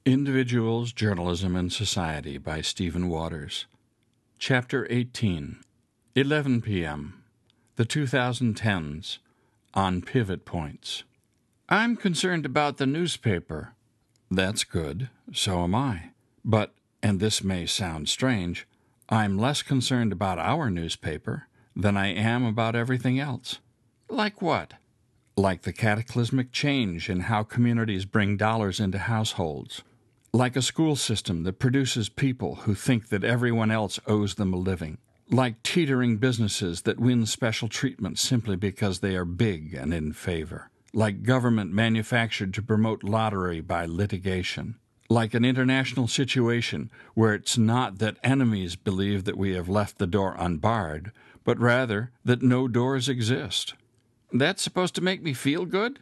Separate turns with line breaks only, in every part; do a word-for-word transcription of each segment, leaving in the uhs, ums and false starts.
Individuals, Journalism, and Society by Stephen Waters. Chapter eighteen. eleven p m. The twenty tens. On Pivot Points. I'm concerned about the newspaper. That's good. So am I. But, and this may sound strange, I'm less concerned about our newspaper than I am about everything else. Like what? Like the cataclysmic change in how communities bring dollars into households. Like a school system that produces people who think that everyone else owes them a living. Like teetering businesses that win special treatment simply because they are big and in favor. Like government manufactured to promote lottery by litigation. Like an international situation where it's not that enemies believe that we have left the door unbarred, but rather that no doors exist. That's supposed to make me feel good?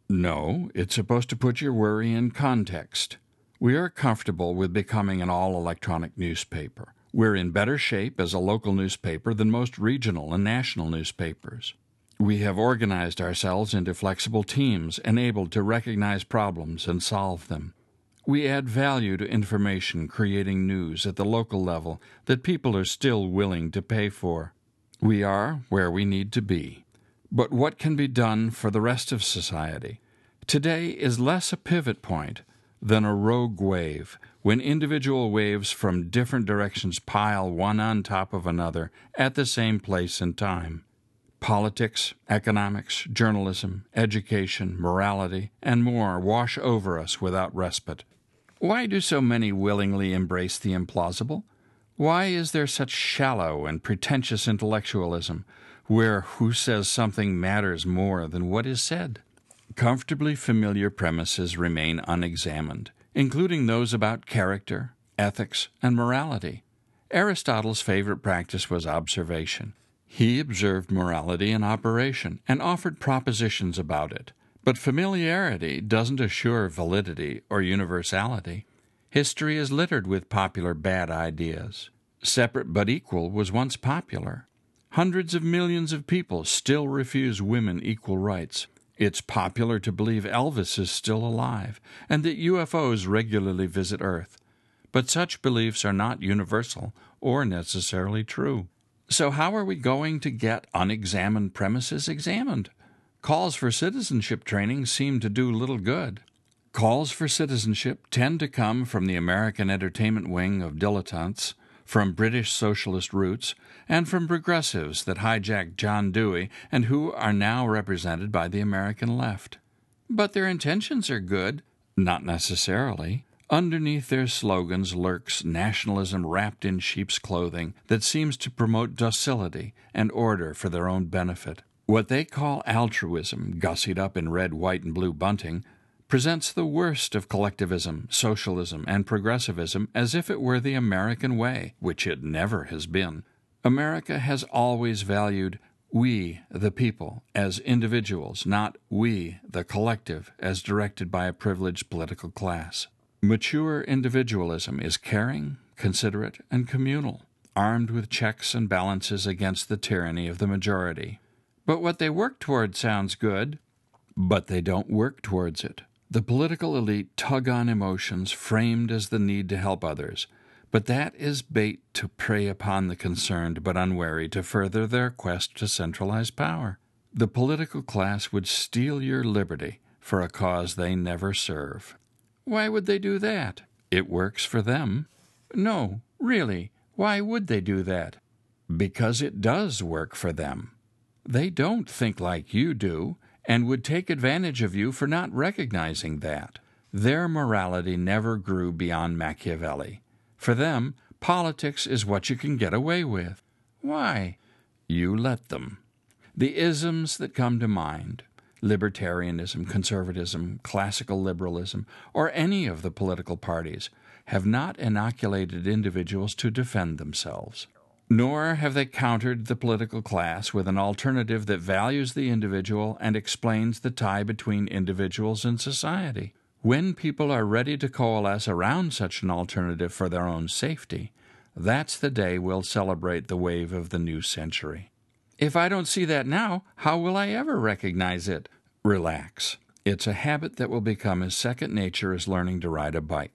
No, it's supposed to put your worry in context. We are comfortable with becoming an all-electronic newspaper. We're in better shape as a local newspaper than most regional and national newspapers. We have organized ourselves into flexible teams enabled to recognize problems and solve them. We add value to information creating news at the local level that people are still willing to pay for. We are where we need to be. But what can be done for the rest of society? Today is less a pivot point than a rogue wave, when individual waves from different directions pile one on top of another at the same place and time. Politics, economics, journalism, education, morality, and more wash over us without respite. Why do so many willingly embrace the implausible? Why is there such shallow and pretentious intellectualism, where who says something matters more than what is said? Comfortably familiar premises remain unexamined, including those about character, ethics, and morality. Aristotle's favorite practice was observation. He observed morality in operation and offered propositions about it. But familiarity doesn't assure validity or universality. History is littered with popular bad ideas. Separate but equal was once popular. Hundreds of millions of people still refuse women equal rights. It's popular to believe Elvis is still alive and that U F Os regularly visit Earth. But such beliefs are not universal or necessarily true. So how are we going to get unexamined premises examined? Calls for citizenship training seem to do little good. Calls for citizenship tend to come from the American entertainment wing of dilettantes, from British socialist roots, and from progressives that hijacked John Dewey and who are now represented by the American left. But their intentions are good. Not necessarily. Underneath their slogans lurks nationalism wrapped in sheep's clothing that seems to promote docility and order for their own benefit. What they call altruism, gussied up in red, white, and blue bunting, presents the worst of collectivism, socialism, and progressivism as if it were the American way, which it never has been. America has always valued we, the people, as individuals, not we, the collective, as directed by a privileged political class. Mature individualism is caring, considerate, and communal, armed with checks and balances against the tyranny of the majority. But what they work toward sounds good, but they don't work towards it. The political elite tug on emotions framed as the need to help others, but that is bait to prey upon the concerned but unwary to further their quest to centralize power. The political class would steal your liberty for a cause they never serve. Why would they do that? It works for them. No, really, why would they do that? Because it does work for them. They don't think like you do, and would take advantage of you for not recognizing that. Their morality never grew beyond Machiavelli. For them, politics is what you can get away with. Why? You let them. The isms that come to mind, libertarianism, conservatism, classical liberalism, or any of the political parties, have not inoculated individuals to defend themselves. Nor have they countered the political class with an alternative that values the individual and explains the tie between individuals and society. When people are ready to coalesce around such an alternative for their own safety, that's the day we'll celebrate the wave of the new century. If I don't see that now, how will I ever recognize it? Relax. It's a habit that will become as second nature as learning to ride a bike.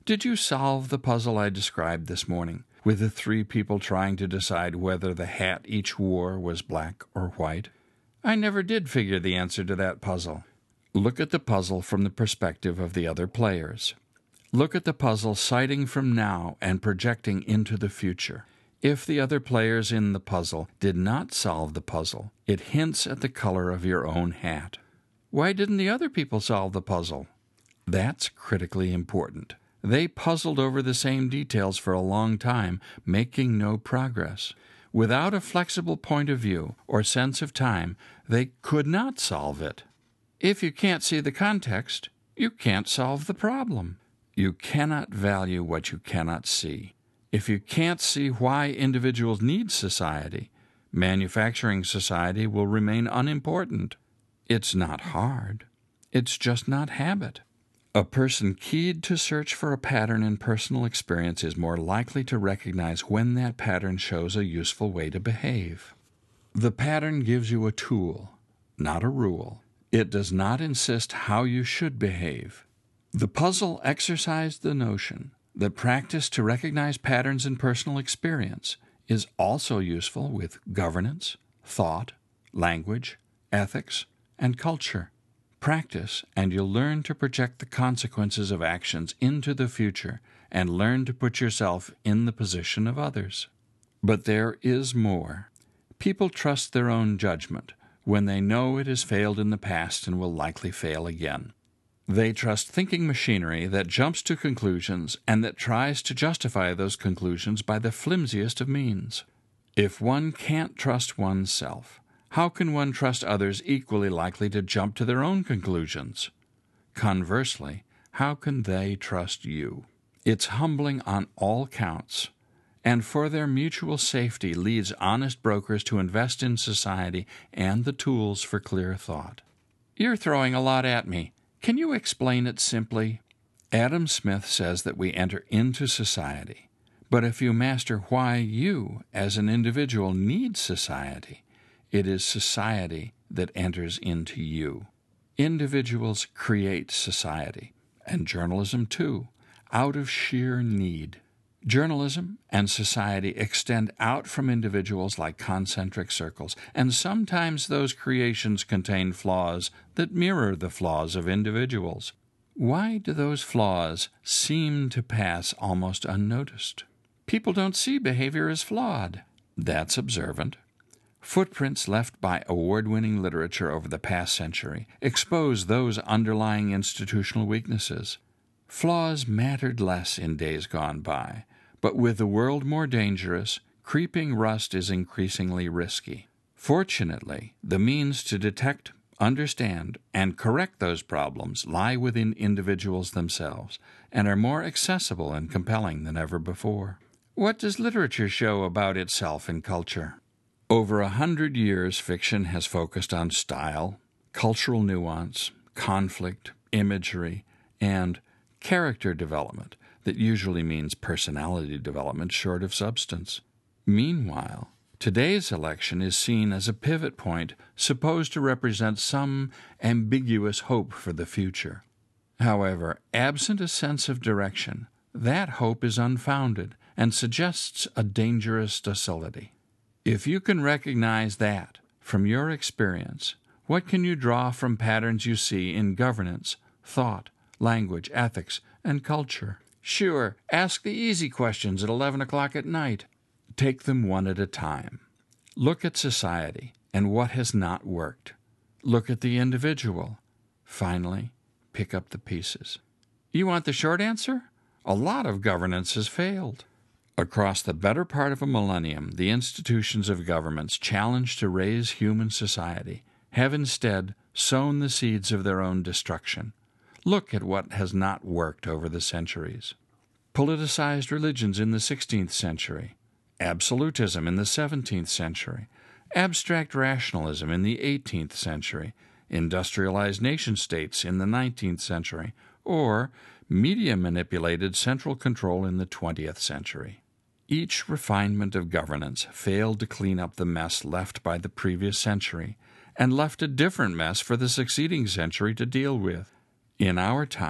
Did you solve the puzzle I described this morning, with the three people trying to decide whether the hat each wore was black or white? I never did figure the answer to that puzzle. Look at the puzzle from the perspective of the other players. Look at the puzzle sighting from now and projecting into the future. If the other players in the puzzle did not solve the puzzle, it hints at the color of your own hat. Why didn't the other people solve the puzzle? That's critically important. They puzzled over the same details for a long time, making no progress. Without a flexible point of view or sense of time, they could not solve it. If you can't see the context, you can't solve the problem. You cannot value what you cannot see. If you can't see why individuals need society, manufacturing society will remain unimportant. It's not hard. It's just not habit. A person keyed to search for a pattern in personal experience is more likely to recognize when that pattern shows a useful way to behave. The pattern gives you a tool, not a rule. It does not insist how you should behave. The puzzle exercised the notion that practice to recognize patterns in personal experience is also useful with governance, thought, language, ethics, and culture. Practice, and you'll learn to project the consequences of actions into the future and learn to put yourself in the position of others. But there is more. People trust their own judgment when they know it has failed in the past and will likely fail again. They trust thinking machinery that jumps to conclusions and that tries to justify those conclusions by the flimsiest of means. If one can't trust oneself, how can one trust others equally likely to jump to their own conclusions? Conversely, how can they trust you? It's humbling on all counts, and for their mutual safety leads honest brokers to invest in society and the tools for clear thought. You're throwing a lot at me. Can you explain it simply? Adam Smith says that we enter into society, but if you master why you, as an individual, need society, it is society that enters into you. Individuals create society, and journalism too, out of sheer need. Journalism and society extend out from individuals like concentric circles, and sometimes those creations contain flaws that mirror the flaws of individuals. Why do those flaws seem to pass almost unnoticed? People don't see behavior as flawed. That's observant. Footprints left by award-winning literature over the past century expose those underlying institutional weaknesses. Flaws mattered less in days gone by, but with the world more dangerous, creeping rust is increasingly risky. Fortunately, the means to detect, understand, and correct those problems lie within individuals themselves and are more accessible and compelling than ever before. What does literature show about itself in culture? Over a hundred years, fiction has focused on style, cultural nuance, conflict, imagery, and character development that usually means personality development short of substance. Meanwhile, today's election is seen as a pivot point supposed to represent some ambiguous hope for the future. However, absent a sense of direction, that hope is unfounded and suggests a dangerous docility. If you can recognize that from your experience, what can you draw from patterns you see in governance, thought, language, ethics, and culture? Sure, ask the easy questions at eleven o'clock at night. Take them one at a time. Look at society and what has not worked. Look at the individual. Finally, pick up the pieces. You want the short answer? A lot of governance has failed. Across the better part of a millennium, the institutions of governments challenged to raise human society have instead sown the seeds of their own destruction. Look at what has not worked over the centuries. Politicized religions in the sixteenth century, absolutism in the seventeenth century, abstract rationalism in the eighteenth century, industrialized nation-states in the nineteenth century, or media-manipulated central control in the twentieth century. Each refinement of governance failed to clean up the mess left by the previous century, and left a different mess for the succeeding century to deal with. In our time,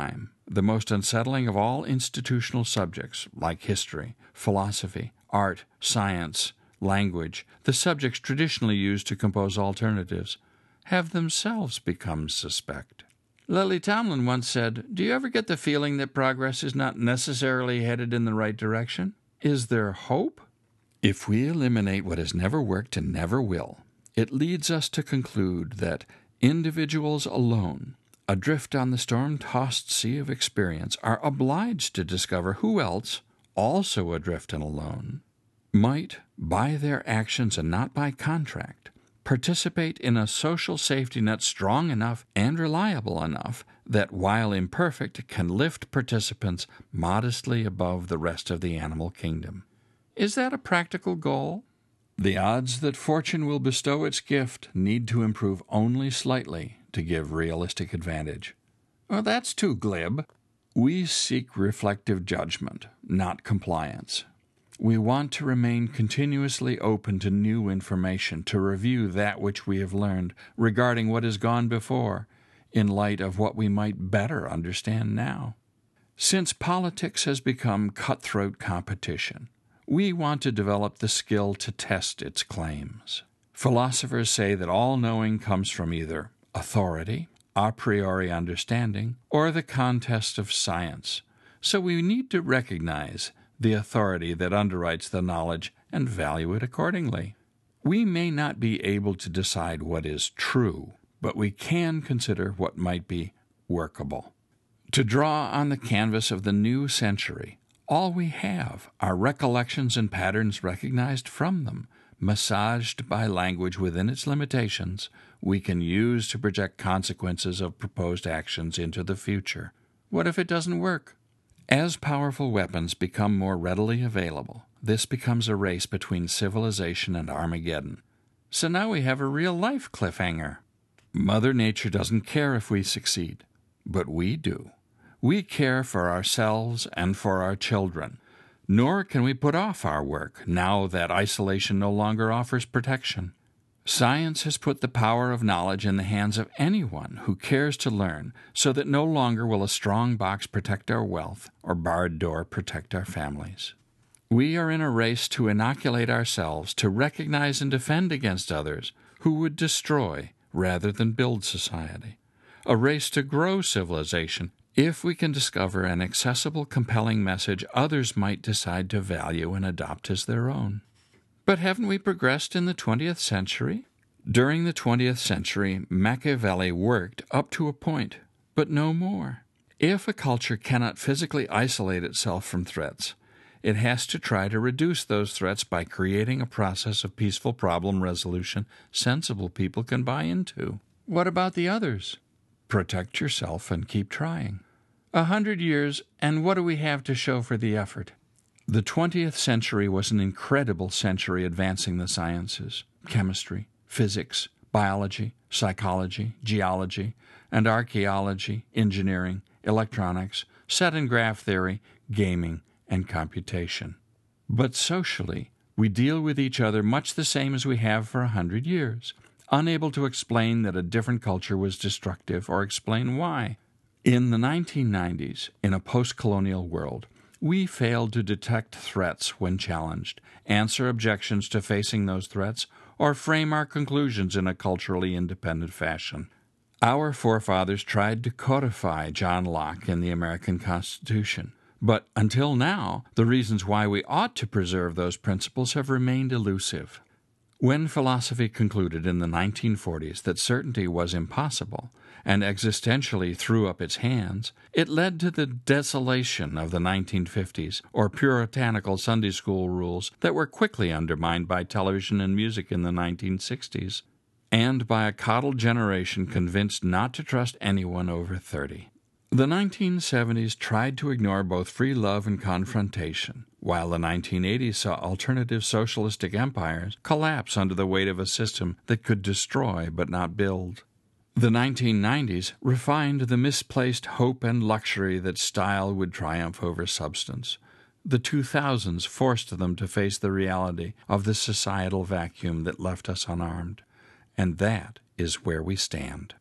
the most unsettling of all institutional subjects, like history, philosophy, art, science, language, the subjects traditionally used to compose alternatives, have themselves become suspect. Lily Tomlin once said, "Do you ever get the feeling that progress is not necessarily headed in the right direction? Is there hope?" If we eliminate what has never worked and never will, it leads us to conclude that individuals alone, adrift on the storm-tossed sea of experience, are obliged to discover who else, also adrift and alone, might, by their actions and not by contract, participate in a social safety net strong enough and reliable enough that, while imperfect, can lift participants modestly above the rest of the animal kingdom. Is that a practical goal? The odds that fortune will bestow its gift need to improve only slightly to give realistic advantage. Well, that's too glib. We seek reflective judgment, not compliance. We want to remain continuously open to new information, to review that which we have learned regarding what has gone before, in light of what we might better understand now. Since politics has become cutthroat competition, we want to develop the skill to test its claims. Philosophers say that all knowing comes from either authority, a priori understanding, or the contest of science. So we need to recognize the authority that underwrites the knowledge and value it accordingly. We may not be able to decide what is true, but we can consider what might be workable. To draw on the canvas of the new century, all we have are recollections and patterns recognized from them, massaged by language within its limitations, we can use to project consequences of proposed actions into the future. What if it doesn't work? As powerful weapons become more readily available, this becomes a race between civilization and Armageddon. So now we have a real-life cliffhanger. Mother Nature doesn't care if we succeed, but we do. We care for ourselves and for our children, nor can we put off our work now that isolation no longer offers protection. Science has put the power of knowledge in the hands of anyone who cares to learn, so that no longer will a strong box protect our wealth or barred door protect our families. We are in a race to inoculate ourselves, to recognize and defend against others who would destroy rather than build society. A race to grow civilization if we can discover an accessible, compelling message others might decide to value and adopt as their own. But haven't we progressed in the twentieth century? During the twentieth century, Machiavelli worked up to a point, but no more. If a culture cannot physically isolate itself from threats, it has to try to reduce those threats by creating a process of peaceful problem resolution sensible people can buy into. What about the others? Protect yourself and keep trying. A hundred years, and what do we have to show for the effort? The twentieth century was an incredible century advancing the sciences, chemistry, physics, biology, psychology, geology, and archaeology, engineering, electronics, set and graph theory, gaming, and computation. But socially, we deal with each other much the same as we have for a hundred years, unable to explain that a different culture was destructive or explain why. In the nineteen nineties, in a post-colonial world, we failed to detect threats when challenged, answer objections to facing those threats, or frame our conclusions in a culturally independent fashion. Our forefathers tried to codify John Locke in the American Constitution, but until now, the reasons why we ought to preserve those principles have remained elusive. When philosophy concluded in the nineteen forties that certainty was impossible, and existentially threw up its hands, it led to the desolation of the nineteen fifties, or puritanical Sunday school rules that were quickly undermined by television and music in the nineteen sixties, and by a coddled generation convinced not to trust anyone over thirty. The nineteen seventies tried to ignore both free love and confrontation, while the nineteen eighties saw alternative socialistic empires collapse under the weight of a system that could destroy but not build. The nineteen nineties refined the misplaced hope and luxury that style would triumph over substance. The two thousands forced them to face the reality of the societal vacuum that left us unarmed. And that is where we stand.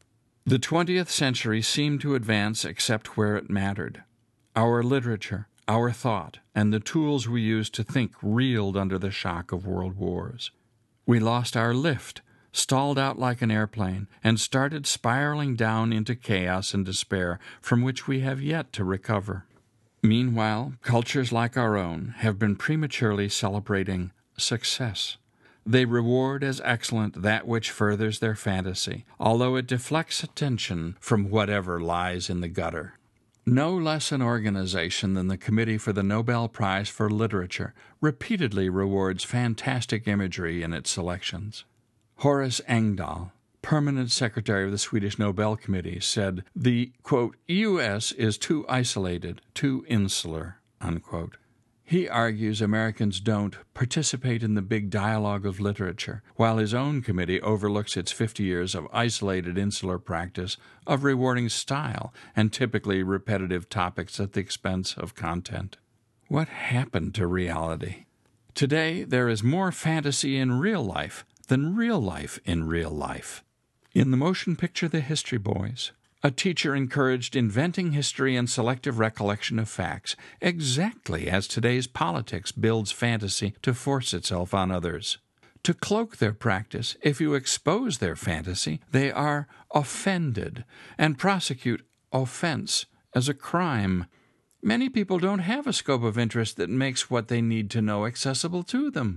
The twentieth century seemed to advance except where it mattered. Our literature, our thought, and the tools we used to think reeled under the shock of world wars. We lost our lift, stalled out like an airplane, and started spiraling down into chaos and despair from which we have yet to recover. Meanwhile, cultures like our own have been prematurely celebrating success. They reward as excellent that which furthers their fantasy, although it deflects attention from whatever lies in the gutter. No less an organization than the Committee for the Nobel Prize for Literature repeatedly rewards fantastic imagery in its selections. Horace Engdahl, permanent secretary of the Swedish Nobel Committee, said the, quote, U S is too isolated, too insular, unquote. He argues Americans don't participate in the big dialogue of literature, while his own committee overlooks its fifty years of isolated insular practice of rewarding style and typically repetitive topics at the expense of content. What happened to reality? Today, there is more fantasy in real life than real life in real life. In the motion picture The History Boys, a teacher encouraged inventing history and selective recollection of facts, exactly as today's politics builds fantasy to force itself on others. To cloak their practice, if you expose their fantasy, they are offended and prosecute offense as a crime. Many people don't have a scope of interest that makes what they need to know accessible to them.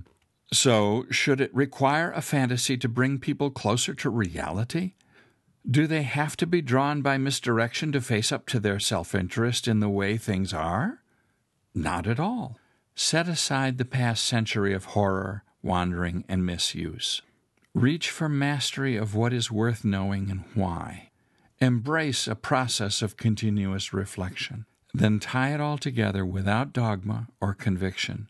So, should it require a fantasy to bring people closer to reality? Do they have to be drawn by misdirection to face up to their self-interest in the way things are? Not at all. Set aside the past century of horror, wandering, and misuse. Reach for mastery of what is worth knowing and why. Embrace a process of continuous reflection. Then tie it all together without dogma or conviction.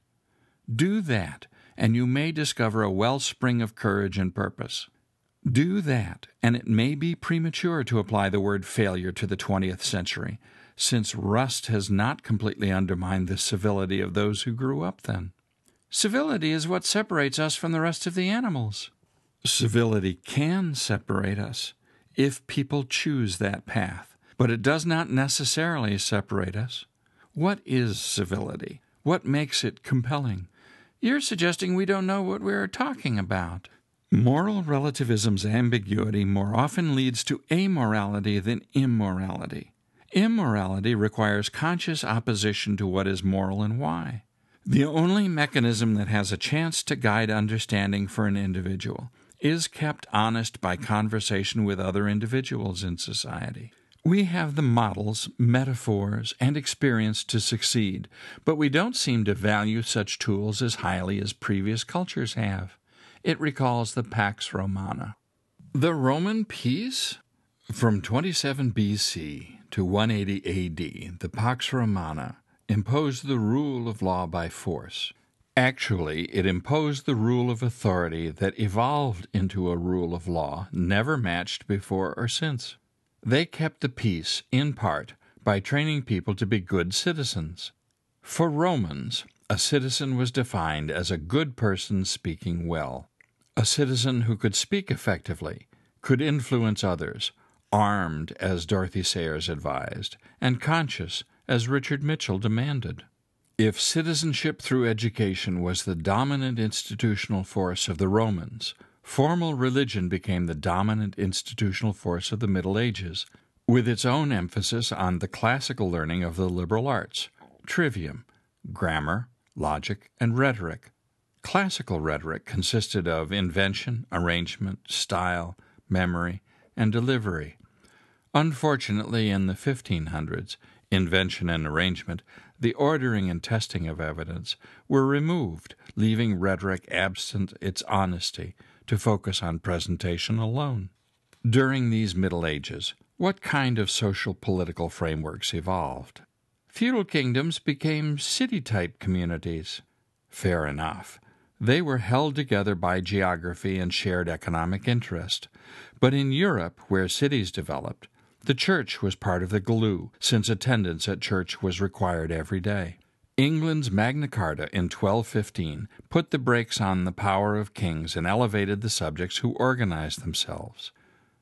Do that, and you may discover a wellspring of courage and purpose. Do that, and it may be premature to apply the word failure to the twentieth century, since rust has not completely undermined the civility of those who grew up then. Civility is what separates us from the rest of the animals. Civility can separate us if people choose that path, but it does not necessarily separate us. What is civility? What makes it compelling? You're suggesting we don't know what we're talking about. Moral relativism's ambiguity more often leads to amorality than immorality. Immorality requires conscious opposition to what is moral and why. The only mechanism that has a chance to guide understanding for an individual is kept honest by conversation with other individuals in society. We have the models, metaphors, and experience to succeed, but we don't seem to value such tools as highly as previous cultures have. It recalls the Pax Romana. The Roman peace? From twenty-seven B C to one eighty A D, the Pax Romana imposed the rule of law by force. Actually, it imposed the rule of authority that evolved into a rule of law never matched before or since. They kept the peace, in part, by training people to be good citizens. For Romans, a citizen was defined as a good person speaking well. A citizen who could speak effectively, could influence others, armed, as Dorothy Sayers advised, and conscious, as Richard Mitchell demanded. If citizenship through education was the dominant institutional force of the Romans, formal religion became the dominant institutional force of the Middle Ages, with its own emphasis on the classical learning of the liberal arts, trivium, grammar, logic, and rhetoric. Classical rhetoric consisted of invention, arrangement, style, memory, and delivery. Unfortunately, in the fifteen hundreds, invention and arrangement, the ordering and testing of evidence, were removed, leaving rhetoric absent its honesty to focus on presentation alone. During these Middle Ages, what kind of social political frameworks evolved? Feudal kingdoms became city-type communities. Fair enough. They were held together by geography and shared economic interest. But in Europe, where cities developed, the church was part of the glue, since attendance at church was required every day. England's Magna Carta in twelve fifteen put the brakes on the power of kings and elevated the subjects who organized themselves.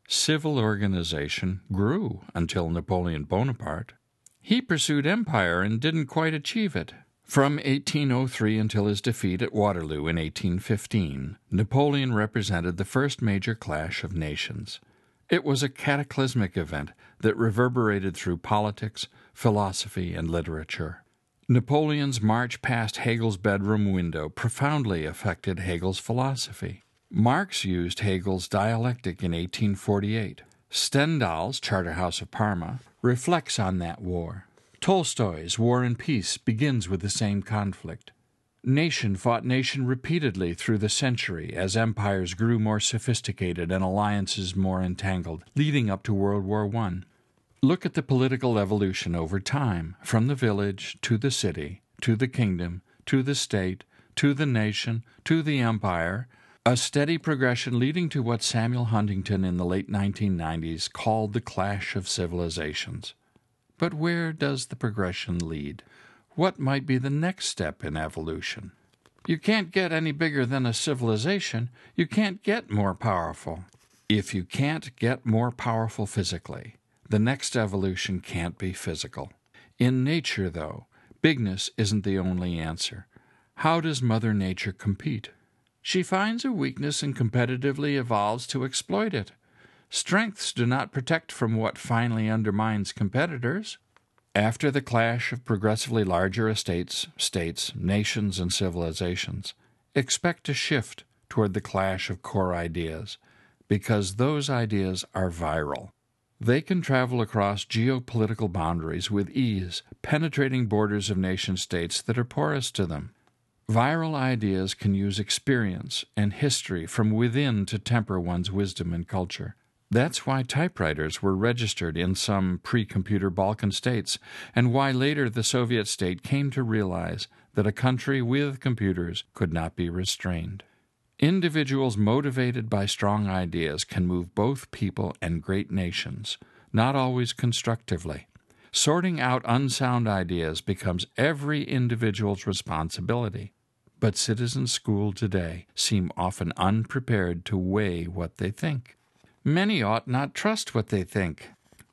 Civil organization grew until Napoleon Bonaparte. He pursued empire and didn't quite achieve it. From eighteen oh three until his defeat at Waterloo in eighteen fifteen, Napoleon represented the first major clash of nations. It was a cataclysmic event that reverberated through politics, philosophy, and literature. Napoleon's march past Hegel's bedroom window profoundly affected Hegel's philosophy. Marx used Hegel's dialectic in eighteen forty-eight. Stendhal's Charterhouse of Parma reflects on that war. Tolstoy's War and Peace begins with the same conflict. Nation fought nation repeatedly through the century as empires grew more sophisticated and alliances more entangled, leading up to World War One. Look at the political evolution over time, from the village to the city, to the kingdom, to the state, to the nation, to the empire, a steady progression leading to what Samuel Huntington in the late nineteen nineties called the clash of civilizations. But where does the progression lead? What might be the next step in evolution? You can't get any bigger than a civilization. You can't get more powerful. If you can't get more powerful physically, the next evolution can't be physical. In nature, though, bigness isn't the only answer. How does Mother Nature compete? She finds a weakness and competitively evolves to exploit it. Strengths do not protect from what finally undermines competitors. After the clash of progressively larger estates, states, nations, and civilizations, expect a shift toward the clash of core ideas, because those ideas are viral. They can travel across geopolitical boundaries with ease, penetrating borders of nation-states that are porous to them. Viral ideas can use experience and history from within to temper one's wisdom and culture. That's why typewriters were registered in some pre-computer Balkan states, and why later the Soviet state came to realize that a country with computers could not be restrained. Individuals motivated by strong ideas can move both people and great nations, not always constructively. Sorting out unsound ideas becomes every individual's responsibility. But citizens schooled today seem often unprepared to weigh what they think. Many ought not trust what they think.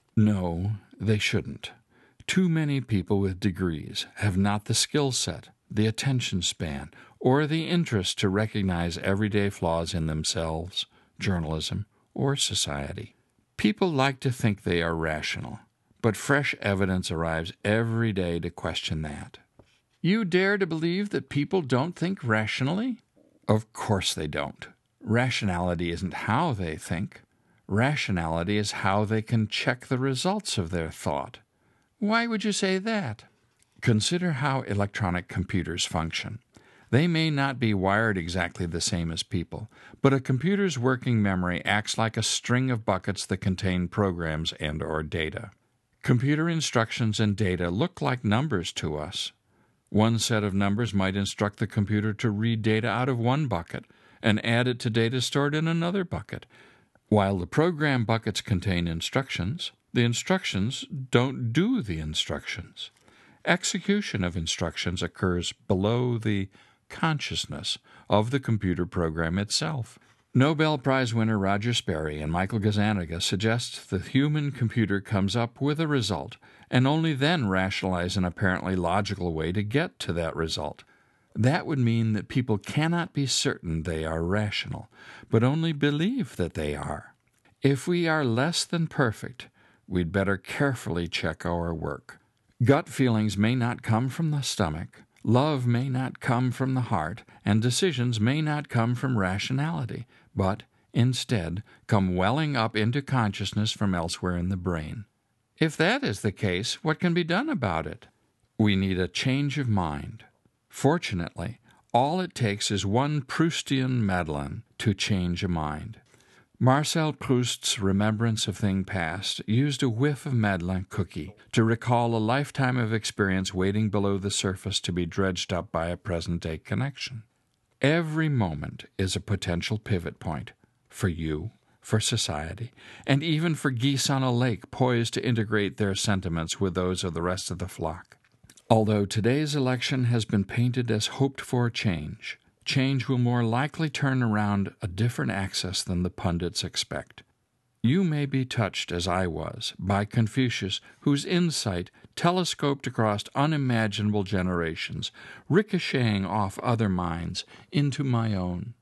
No, they shouldn't. Too many people with degrees have not the skill set, the attention span, or the interest to recognize everyday flaws in themselves, journalism, or society. People like to think they are rational, but fresh evidence arrives every day to question that. You dare to believe that people don't think rationally? Of course they don't. Rationality isn't how they think. Rationality is how they can check the results of their thought. Why would you say that? Consider how electronic computers function. They may not be wired exactly the same as people, but a computer's working memory acts like a string of buckets that contain programs and or data. Computer instructions and data look like numbers to us. One set of numbers might instruct the computer to read data out of one bucket and add it to data stored in another bucket. While the program buckets contain instructions, the instructions don't do the instructions. Execution of instructions occurs below the consciousness of the computer program itself. Nobel Prize winner Roger Sperry and Michael Gazzaniga suggest the human computer comes up with a result and only then rationalize an apparently logical way to get to that result. That would mean that people cannot be certain they are rational, but only believe that they are. If we are less than perfect, we'd better carefully check our work. Gut feelings may not come from the stomach, love may not come from the heart, and decisions may not come from rationality, but, instead, come welling up into consciousness from elsewhere in the brain. If that is the case, what can be done about it? We need a change of mind. Fortunately, all it takes is one Proustian Madeleine to change a mind. Marcel Proust's Remembrance of Thing Past used a whiff of Madeleine cookie to recall a lifetime of experience waiting below the surface to be dredged up by a present-day connection. Every moment is a potential pivot point for you, for society, and even for geese on a lake poised to integrate their sentiments with those of the rest of the flock. Although today's election has been painted as hoped-for change, change will more likely turn around a different axis than the pundits expect. You may be touched, as I was, by Confucius, whose insight telescoped across unimaginable generations, ricocheting off other minds into my own.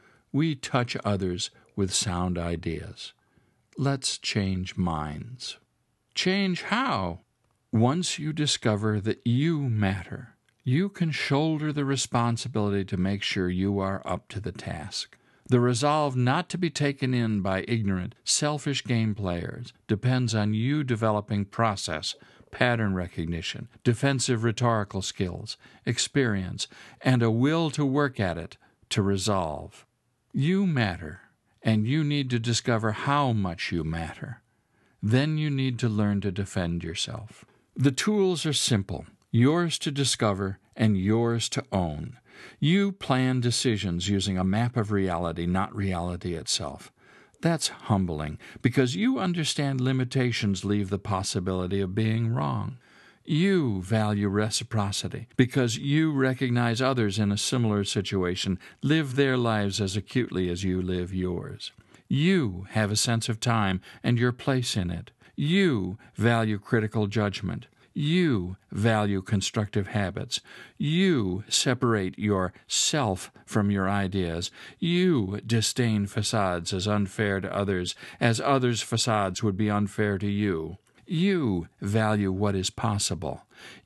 We touch others with sound ideas. Let's change minds. Change how? Once you discover that you matter, you can shoulder the responsibility to make sure you are up to the task. The resolve not to be taken in by ignorant, selfish game players depends on you developing process, pattern recognition, defensive rhetorical skills, experience, and a will to work at it, to resolve. You matter, and you need to discover how much you matter. Then you need to learn to defend yourself. The tools are simple, yours to discover and yours to own. You plan decisions using a map of reality, not reality itself. That's humbling, because you understand limitations leave the possibility of being wrong. You value reciprocity, because you recognize others in a similar situation live their lives as acutely as you live yours. You have a sense of time and your place in it. You value critical judgment. You value constructive habits. You separate your self from your ideas. You disdain facades as unfair to others, as others' facades would be unfair to you. You value what is possible.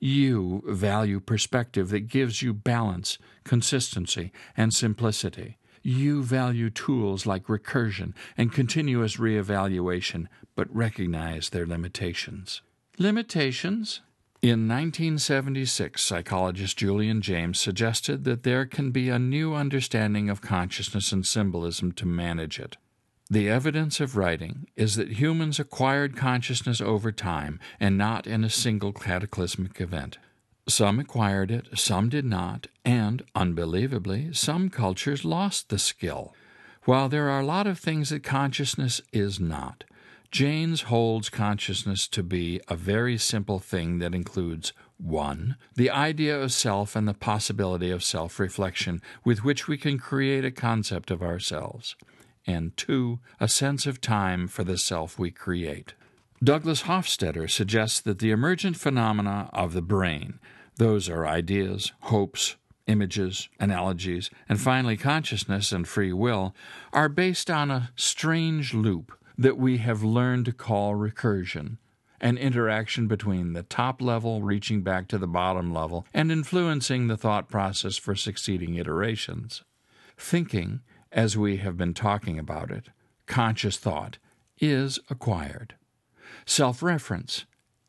You value perspective that gives you balance, consistency, and simplicity. You value tools like recursion and continuous reevaluation, but recognize their limitations. Limitations? In nineteen seventy-six, psychologist Julian James suggested that there can be a new understanding of consciousness and symbolism to manage it. The evidence of writing is that humans acquired consciousness over time and not in a single cataclysmic event. Some acquired it, some did not, and, unbelievably, some cultures lost the skill. While there are a lot of things that consciousness is not, James holds consciousness to be a very simple thing that includes one. The idea of self and the possibility of self-reflection with which we can create a concept of ourselves, and two. A sense of time for the self we create. Douglas Hofstadter suggests that the emergent phenomena of the brain, those are ideas, hopes, images, analogies, and finally consciousness and free will, are based on a strange loop that we have learned to call recursion, an interaction between the top level reaching back to the bottom level and influencing the thought process for succeeding iterations. Thinking, as we have been talking about it, conscious thought, is acquired. Self-reference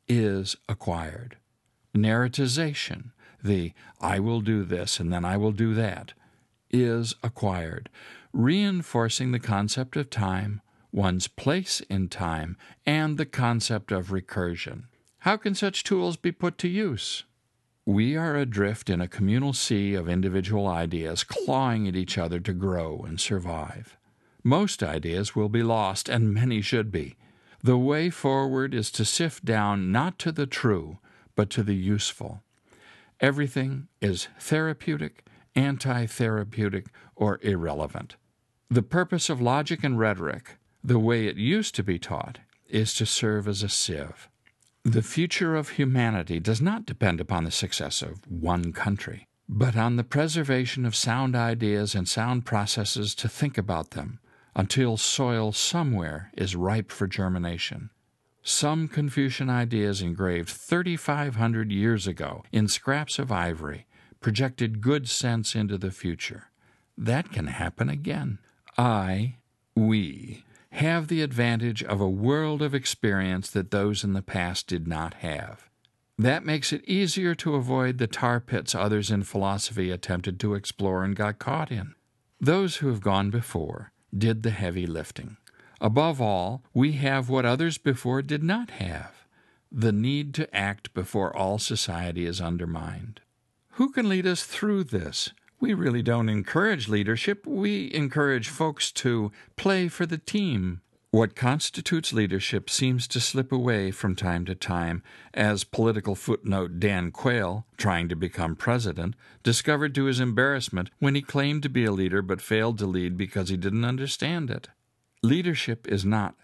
is acquired. Narratization, the I will do this and then I will do that, is acquired, reinforcing the concept of time, one's place in time, and the concept of recursion. How can such tools be put to use? We are adrift in a communal sea of individual ideas clawing at each other to grow and survive. Most ideas will be lost, and many should be. The way forward is to sift down not to the true, but to the useful. Everything is therapeutic, anti-therapeutic, or irrelevant. The purpose of logic and rhetoric, the way it used to be taught, is to serve as a sieve. The future of humanity does not depend upon the success of one country, but on the preservation of sound ideas and sound processes to think about them, until soil somewhere is ripe for germination. Some Confucian ideas engraved thirty-five hundred years ago in scraps of ivory projected good sense into the future. That can happen again. I, we, have the advantage of a world of experience that those in the past did not have. That makes it easier to avoid the tar pits others in philosophy attempted to explore and got caught in. Those who have gone before did the heavy lifting. Above all, we have what others before did not have, the need to act before all society is undermined. Who can lead us through this? We really don't encourage leadership. We encourage folks to play for the team. What constitutes leadership seems to slip away from time to time, as political footnote Dan Quayle, trying to become president, discovered to his embarrassment when he claimed to be a leader but failed to lead because he didn't understand it. Leadership is not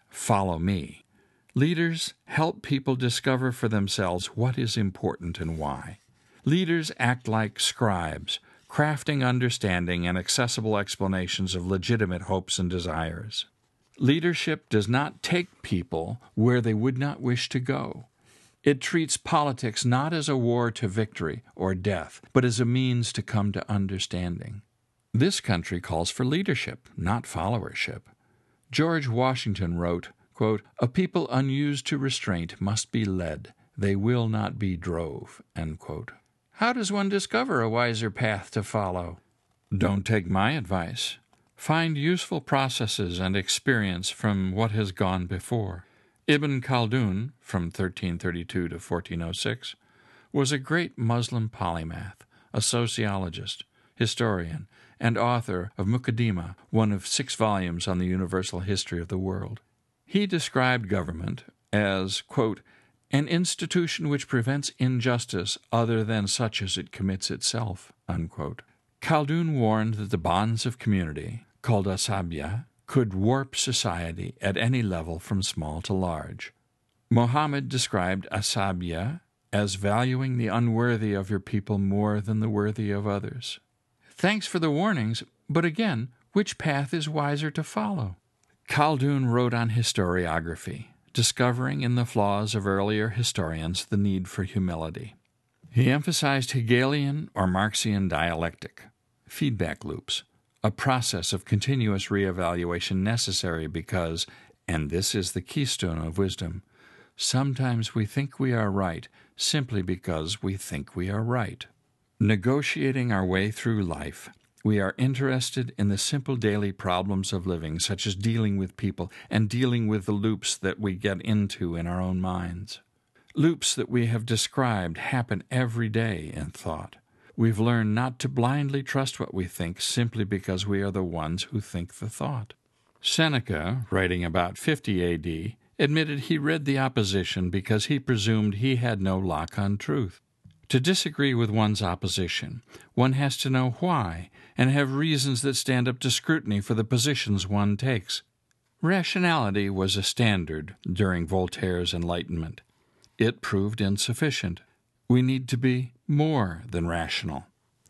follow me. Leaders help people discover for themselves what is important and why. Leaders act like scribes, crafting understanding and accessible explanations of legitimate hopes and desires. Leadership does not take people where they would not wish to go. It treats politics not as a war to victory or death, but as a means to come to understanding. This country calls for leadership, not followership. George Washington wrote, quote, "A people unused to restraint must be led. They will not be drove." End quote. How does one discover a wiser path to follow? Don't take my advice. Find useful processes and experience from what has gone before. Ibn Khaldun, from thirteen thirty-two to fourteen oh six, was a great Muslim polymath, a sociologist, historian, and author of Muqaddimah, one of six volumes on the universal history of the world. He described government as, quote, "an institution which prevents injustice other than such as it commits itself," unquote. Khaldun warned that the bonds of community, called asabiyya, could warp society at any level from small to large. Muhammad described asabiyya as valuing the unworthy of your people more than the worthy of others. Thanks for the warnings, but again, which path is wiser to follow? Khaldun wrote on historiography, discovering in the flaws of earlier historians the need for humility. He emphasized Hegelian or Marxian dialectic, feedback loops, a process of continuous reevaluation necessary because, and this is the keystone of wisdom, sometimes we think we are right simply because we think we are right. Negotiating our way through life, we are interested in the simple daily problems of living, such as dealing with people and dealing with the loops that we get into in our own minds. Loops that we have described happen every day in thought. We've learned not to blindly trust what we think simply because we are the ones who think the thought. Seneca, writing about fifty A D, admitted he read the opposition because he presumed he had no lock on truth. To disagree with one's opposition, one has to know why and have reasons that stand up to scrutiny for the positions one takes. Rationality was a standard during Voltaire's Enlightenment. It proved insufficient. We need to be more than rational.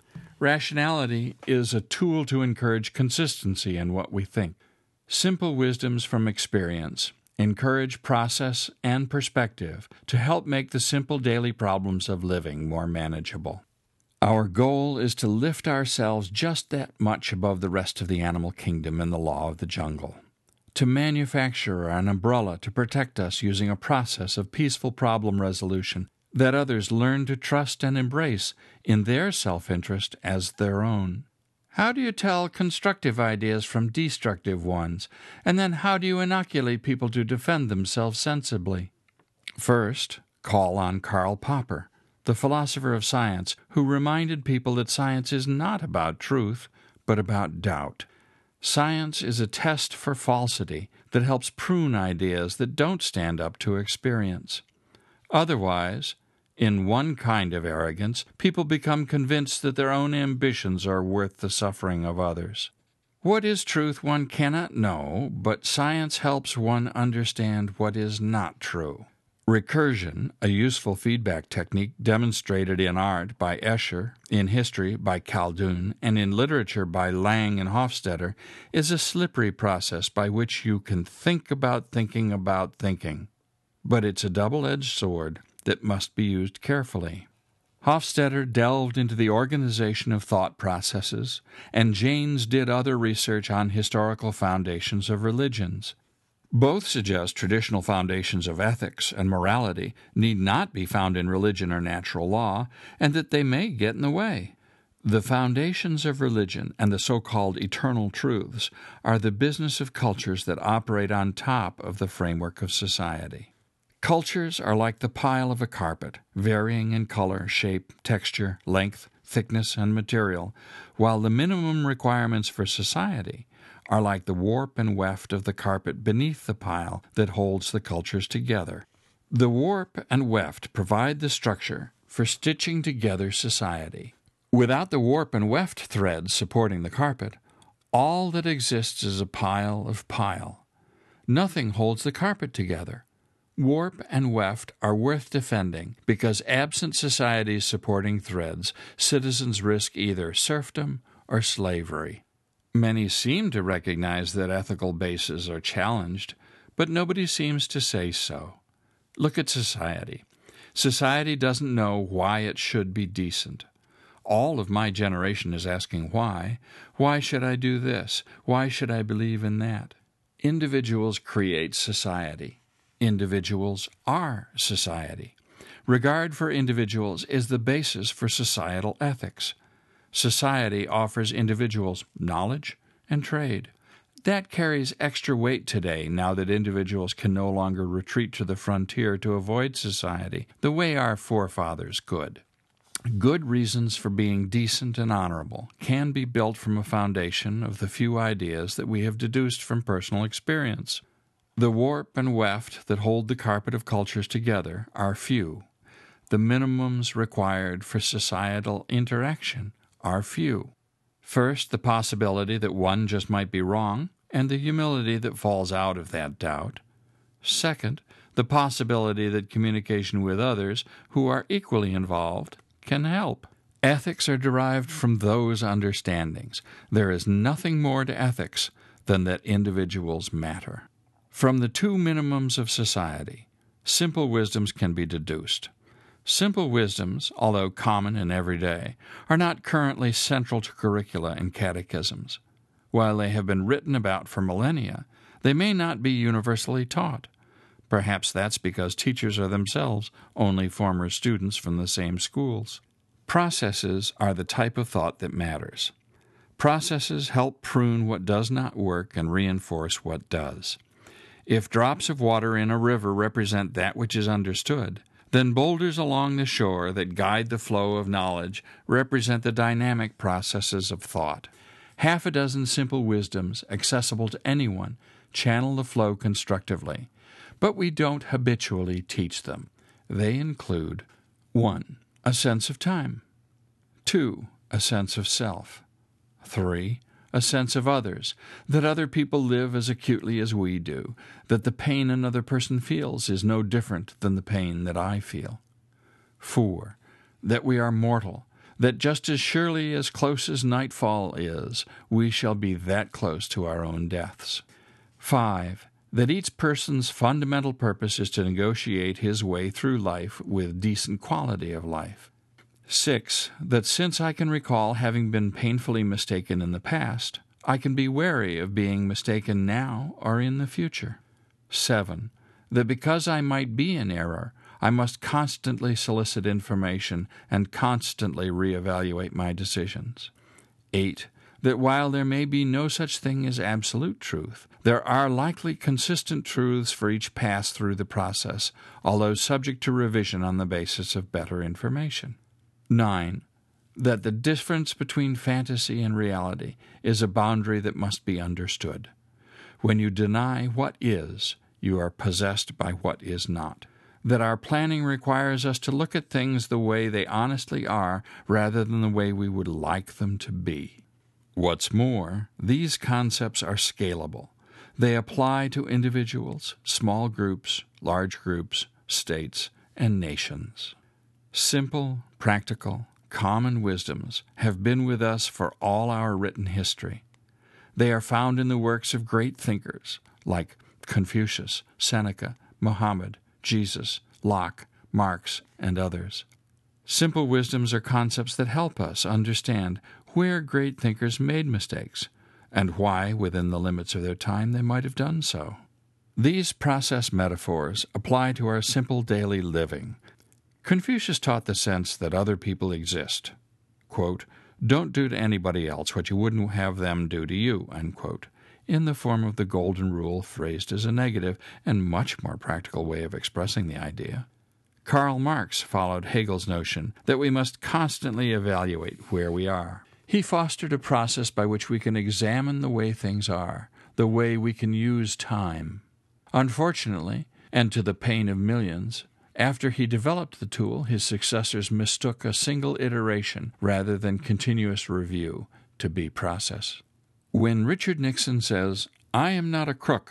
Rationality is a tool to encourage consistency in what we think. Simple wisdoms from experience encourage process and perspective to help make the simple daily problems of living more manageable. Our goal is to lift ourselves just that much above the rest of the animal kingdom and the law of the jungle, to manufacture an umbrella to protect us using a process of peaceful problem resolution that others learn to trust and embrace in their self-interest as their own. How do you tell constructive ideas from destructive ones, and then how do you inoculate people to defend themselves sensibly? First, call on Karl Popper, the philosopher of science, who reminded people that science is not about truth, but about doubt. Science is a test for falsity that helps prune ideas that don't stand up to experience. Otherwise, in one kind of arrogance, people become convinced that their own ambitions are worth the suffering of others. What is truth one cannot know, but science helps one understand what is not true. Recursion, a useful feedback technique demonstrated in art by Escher, in history by Khaldun, and in literature by Lang and Hofstadter, is a slippery process by which you can think about thinking about thinking. But it's a double-edged sword that must be used carefully. Hofstadter delved into the organization of thought processes, and Jaynes did other research on historical foundations of religions. Both suggest traditional foundations of ethics and morality need not be found in religion or natural law, and that they may get in the way. The foundations of religion and the so-called eternal truths are the business of cultures that operate on top of the framework of society. Cultures are like the pile of a carpet, varying in color, shape, texture, length, thickness, and material, while the minimum requirements for society are like the warp and weft of the carpet beneath the pile that holds the cultures together. The warp and weft provide the structure for stitching together society. Without the warp and weft threads supporting the carpet, all that exists is a pile of pile. Nothing holds the carpet together. Warp and weft are worth defending because absent society's supporting threads, citizens risk either serfdom or slavery. Many seem to recognize that ethical bases are challenged, but nobody seems to say so. Look at society. Society doesn't know why it should be decent. All of my generation is asking why. Why should I do this? Why should I believe in that? Individuals create society. Individuals are society. Regard for individuals is the basis for societal ethics. Society offers individuals knowledge and trade. That carries extra weight today now that individuals can no longer retreat to the frontier to avoid society the way our forefathers could. Good reasons for being decent and honorable can be built from a foundation of the few ideas that we have deduced from personal experience. The warp and weft that hold the carpet of cultures together are few. The minimums required for societal interaction are few. First, the possibility that one just might be wrong, and the humility that falls out of that doubt. Second, the possibility that communication with others who are equally involved can help. Ethics are derived from those understandings. There is nothing more to ethics than that individuals matter. From the two minimums of society, simple wisdoms can be deduced. Simple wisdoms, although common and everyday, are not currently central to curricula and catechisms. While they have been written about for millennia, they may not be universally taught. Perhaps that's because teachers are themselves only former students from the same schools. Processes are the type of thought that matters. Processes help prune what does not work and reinforce what does. If drops of water in a river represent that which is understood, then boulders along the shore that guide the flow of knowledge represent the dynamic processes of thought. Half a dozen simple wisdoms, accessible to anyone, channel the flow constructively, but we don't habitually teach them. They include one. A sense of time. two. A sense of self. three. A sense of others, that other people live as acutely as we do, that the pain another person feels is no different than the pain that I feel. four. That we are mortal, that just as surely as close as nightfall is, we shall be that close to our own deaths. five. That each person's fundamental purpose is to negotiate his way through life with decent quality of life. six. That since I can recall having been painfully mistaken in the past, I can be wary of being mistaken now or in the future. seven. That because I might be in error, I must constantly solicit information and constantly reevaluate my decisions. eight. That while there may be no such thing as absolute truth, there are likely consistent truths for each pass through the process, although subject to revision on the basis of better information. nine. That the difference between fantasy and reality is a boundary that must be understood. When you deny what is, you are possessed by what is not. That our planning requires us to look at things the way they honestly are rather than the way we would like them to be. What's more, these concepts are scalable. They apply to individuals, small groups, large groups, states, and nations. Simple, practical, common wisdoms have been with us for all our written history. They are found in the works of great thinkers like Confucius, Seneca, Muhammad, Jesus, Locke, Marx, and others. Simple wisdoms are concepts that help us understand where great thinkers made mistakes and why, within the limits of their time, they might have done so. These process metaphors apply to our simple daily living. Confucius taught the sense that other people exist. Quote, "Don't do to anybody else what you wouldn't have them do to you," unquote, in the form of the Golden Rule phrased as a negative and much more practical way of expressing the idea. Karl Marx followed Hegel's notion that we must constantly evaluate where we are. He fostered a process by which we can examine the way things are, the way we can use time. Unfortunately, and to the pain of millions, after he developed the tool, his successors mistook a single iteration rather than continuous review to be process. When Richard Nixon says, "I am not a crook,"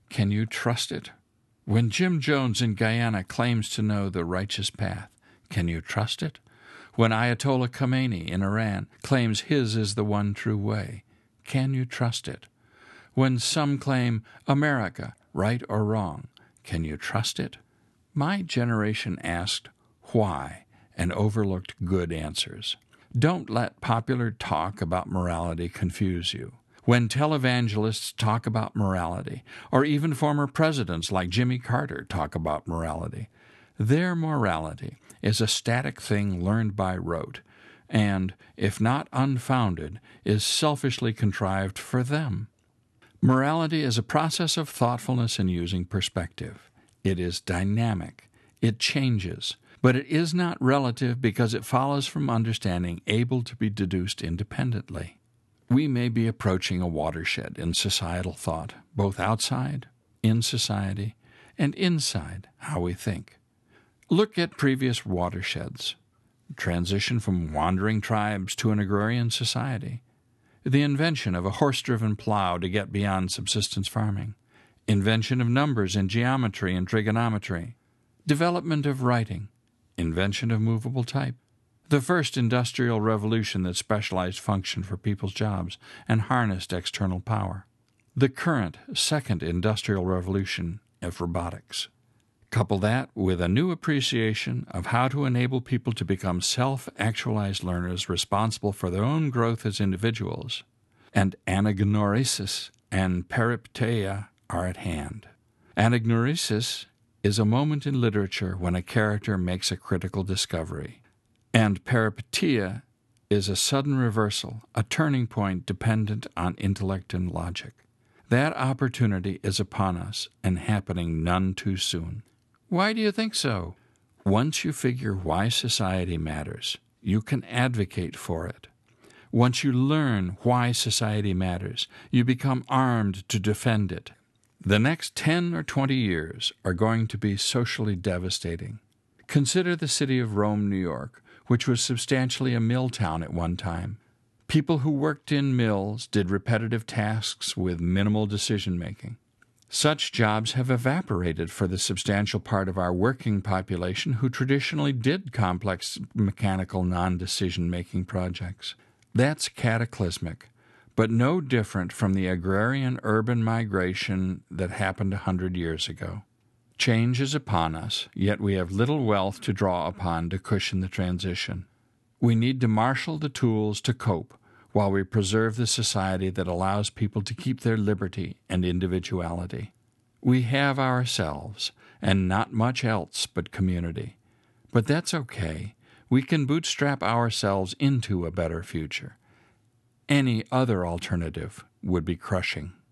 Can you trust it? When Jim Jones in Guyana claims to know the righteous path, can you trust it? When Ayatollah Khomeini in Iran claims his is the one true way, can you trust it? When some claim America, right or wrong, can you trust it? My generation asked why and overlooked good answers. Don't let popular talk about morality confuse you. When televangelists talk about morality, or even former presidents like Jimmy Carter talk about morality, their morality is a static thing learned by rote, and, if not unfounded, is selfishly contrived for them. Morality is a process of thoughtfulness and using perspective. It is dynamic. It changes. But it is not relative because it follows from understanding able to be deduced independently. We may be approaching a watershed in societal thought, both outside, in society, and inside how we think. Look at previous watersheds. Transition from wandering tribes to an agrarian society. The invention of a horse-driven plow to get beyond subsistence farming. Invention of numbers in geometry and trigonometry. Development of writing. Invention of movable type. The first industrial revolution that specialized function for people's jobs and harnessed external power. The current second industrial revolution of robotics. Couple that with a new appreciation of how to enable people to become self-actualized learners responsible for their own growth as individuals, and anagnorisis and peripeteia are at hand. Anagnorisis is a moment in literature when a character makes a critical discovery, and peripeteia is a sudden reversal, a turning point dependent on intellect and logic. That opportunity is upon us and happening none too soon. Why do you think so? Once you figure why society matters, you can advocate for it. Once you learn why society matters, you become armed to defend it. The next ten or twenty years are going to be socially devastating. Consider the city of Rome, New York, which was substantially a mill town at one time. People who worked in mills did repetitive tasks with minimal decision-making. Such jobs have evaporated for the substantial part of our working population who traditionally did complex mechanical non-decision-making projects. That's cataclysmic, but no different from the agrarian urban migration that happened a hundred years ago. Change is upon us, yet we have little wealth to draw upon to cushion the transition. We need to marshal the tools to cope while we preserve the society that allows people to keep their liberty and individuality. We have ourselves, and not much else but community. But that's okay. We can bootstrap ourselves into a better future. Any other alternative would be crushing.